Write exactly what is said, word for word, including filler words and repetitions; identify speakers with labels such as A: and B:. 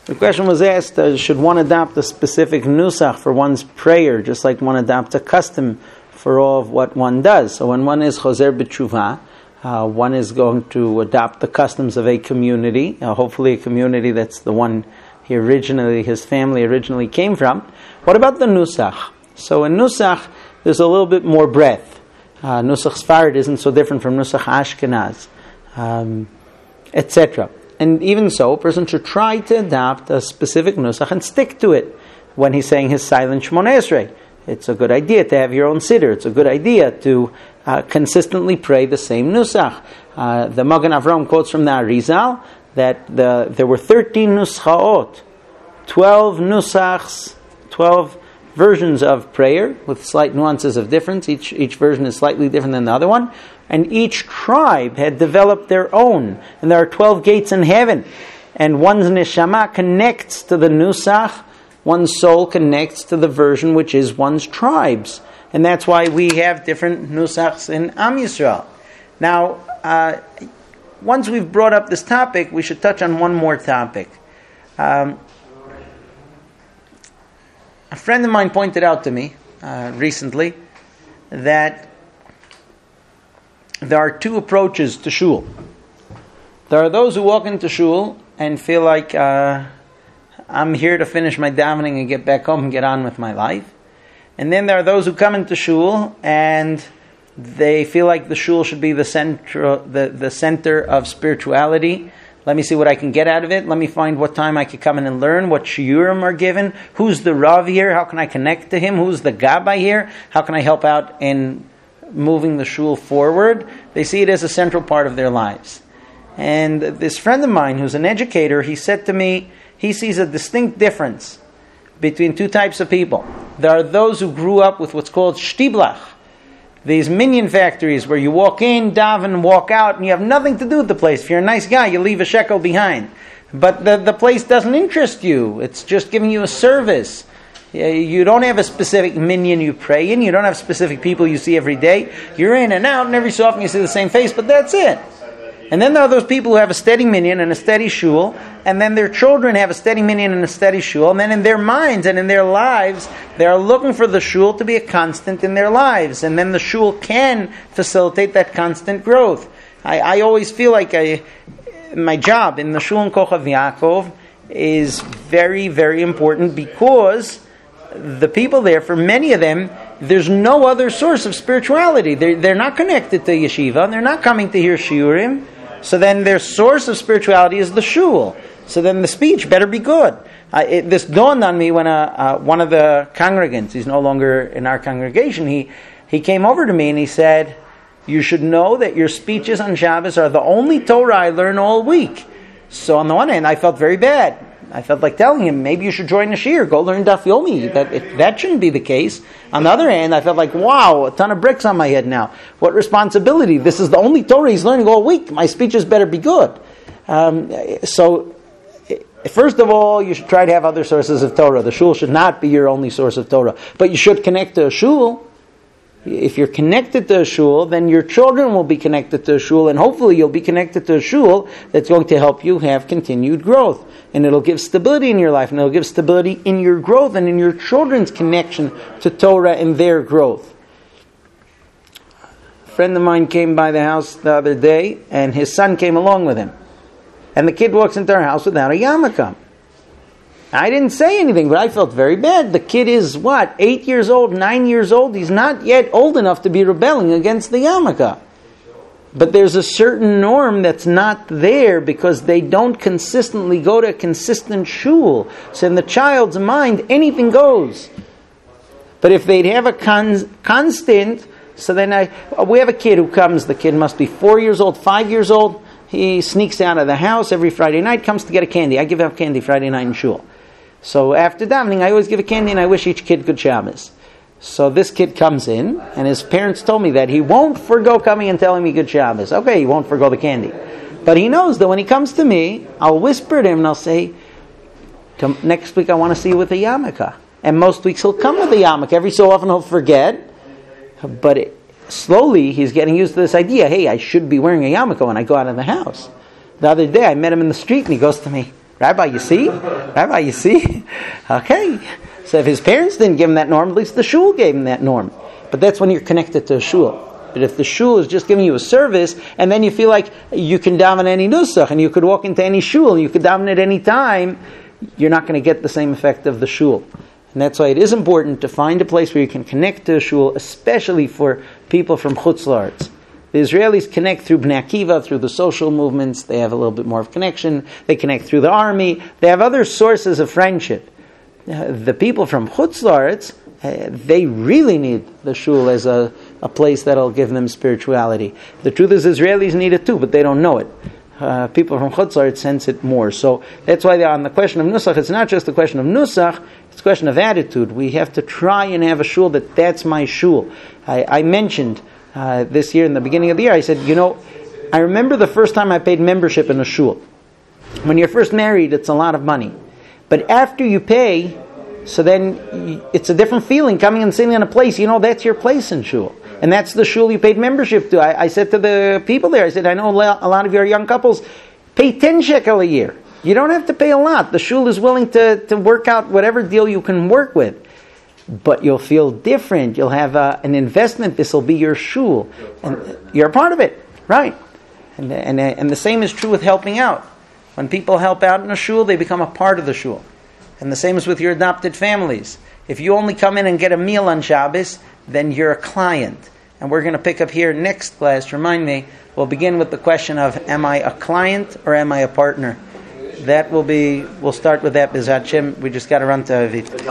A: The question was asked, uh, should one adopt a specific nusach for one's prayer, just like one adopts a custom for all of what one does? So when one is choser b'tshuva, uh, one is going to adopt the customs of a community, uh, hopefully a community that's the one he originally, his family originally came from. What about the nusach? So in nusach, there's a little bit more breadth. Uh, nusach Sfarad isn't so different from nusach Ashkenaz, um, et cetera. And even so, a person should try to adopt a specific nusach and stick to it when he's saying his silent Shemona Esrei. It's a good idea to have your own siddur. It's a good idea to uh, consistently pray the same nusach. Uh, the Magen Avram quotes from the Arizal that the, there were thirteen nuschaot, twelve nusachs, twelve versions of prayer with slight nuances of difference. Each each version is slightly different than the other one. And each tribe had developed their own. And there are twelve gates in heaven. And one's neshama connects to the nusach. One's soul connects to the version which is one's tribes. And that's why we have different nusachs in Am Yisrael. Now, uh, once we've brought up this topic, we should touch on one more topic. Um, a friend of mine pointed out to me uh, recently that there are two approaches to shul. There are those who walk into shul and feel like uh, I'm here to finish my davening and get back home and get on with my life. And then there are those who come into shul and they feel like the shul should be the center, the, the center of spirituality. Let me see what I can get out of it. Let me find what time I could come in and learn, what shiurim are given, who's the Rav here, how can I connect to him, who's the Gabbai here, how can I help out in moving the shul forward. They see it as a central part of their lives. And this friend of mine who's an educator, he said to me, he sees a distinct difference between two types of people. There are those who grew up with what's called shtiblach, these minion factories where you walk in, daven, walk out, and you have nothing to do with the place. If you're a nice guy, you leave a shekel behind. But the, the place doesn't interest you. It's just giving you a service. You don't have a specific minyan you pray in. You don't have specific people you see every day. You're in and out, and every so often you see the same face, but that's it. And then there are those people who have a steady minyan and a steady shul, and then their children have a steady minyan and a steady shul, and then in their minds and in their lives, they are looking for the shul to be a constant in their lives, and then the shul can facilitate that constant growth. I, I always feel like I, my job in the shul in Kochav Yaakov is very, very important because the people there, for many of them, there's no other source of spirituality. They're, they're not connected to yeshiva. They're not coming to hear shiurim. So then their source of spirituality is the shul. So then the speech better be good. Uh, it, this dawned on me when uh, uh, one of the congregants, he's no longer in our congregation, he, he came over to me and he said, you should know that your speeches on Shabbos are the only Torah I learn all week. So on the one hand, I felt very bad. I felt like telling him, maybe you should join the shir, go learn Daf Yomi. That, it, that shouldn't be the case. On the other hand, I felt like, wow, a ton of bricks on my head now. What responsibility. This is the only Torah he's learning all week. My speeches better be good. Um, so, first of all, you should try to have other sources of Torah. The shul should not be your only source of Torah. But you should connect to a shul. If you're connected to a shul, then your children will be connected to a shul, and hopefully you'll be connected to a shul that's going to help you have continued growth. And it'll give stability in your life, and it'll give stability in your growth and in your children's connection to Torah and their growth. A friend of mine came by the house the other day, and his son came along with him. And the kid walks into our house without a yarmulke. I didn't say anything, but I felt very bad. The kid is, what, eight years old, nine years old? He's not yet old enough to be rebelling against the yarmulke. But there's a certain norm that's not there because they don't consistently go to a consistent shul. So in the child's mind, anything goes. But if they'd have a con- constant, so then I, we have a kid who comes, the kid must be four years old, five years old. He sneaks out of the house every Friday night, comes to get a candy. I give out candy Friday night in shul. So after davening, I always give a candy and I wish each kid good Shabbos. So this kid comes in, and his parents told me that he won't forgo coming and telling me good Shabbos. Okay, he won't forgo the candy. But he knows that when he comes to me, I'll whisper to him and I'll say, next week I want to see you with a yarmulke. And most weeks he'll come with a yarmulke. Every so often he'll forget. But it, slowly he's getting used to this idea, hey, I should be wearing a yarmulke when I go out of the house. The other day I met him in the street and he goes to me, Rabbi, you see? Rabbi, you see? Okay. So if his parents didn't give him that norm, at least the shul gave him that norm. But that's when you're connected to a shul. But if the shul is just giving you a service, and then you feel like you can daven any nusach, and you could walk into any shul, and you could daven at any time, you're not going to get the same effect of the shul. And that's why it is important to find a place where you can connect to a shul, especially for people from Chutz La'aretz. The Israelis connect through Bnei Akiva, through the social movements. They have a little bit more of connection. They connect through the army. They have other sources of friendship. Uh, the people from Chutz La'aretz, uh, they really need the shul as a, a place that will give them spirituality. The truth is, Israelis need it too, but they don't know it. Uh, people from Chutz La'aretz sense it more. So that's why on the question of Nusach, it's not just a question of Nusach, it's a question of attitude. We have to try and have a shul that that's my shul. I, I mentioned uh, this year in the beginning of the year, I said, you know, I remember the first time I paid membership in a shul. When you're first married, it's a lot of money. But after you pay, so then it's a different feeling coming and sitting in a place, you know, that's your place in shul. And that's the shul you paid membership to. I, I said to the people there, I said, I know a lot of your young couples pay ten shekel a year. You don't have to pay a lot. The shul is willing to, to work out whatever deal you can work with. But you'll feel different. You'll have a, an investment. This will be your shul. And you're a part of it. Right. And, and, and the same is true with helping out. When people help out in a shul, they become a part of the shul. And the same is with your adopted families. If you only come in and get a meal on Shabbos, then you're a client. And we're going to pick up here next class. Remind me, we'll begin with the question of, am I a client or am I a partner? That will be, we'll start with that, B'ezrat Hashem. We just got to run to Avit.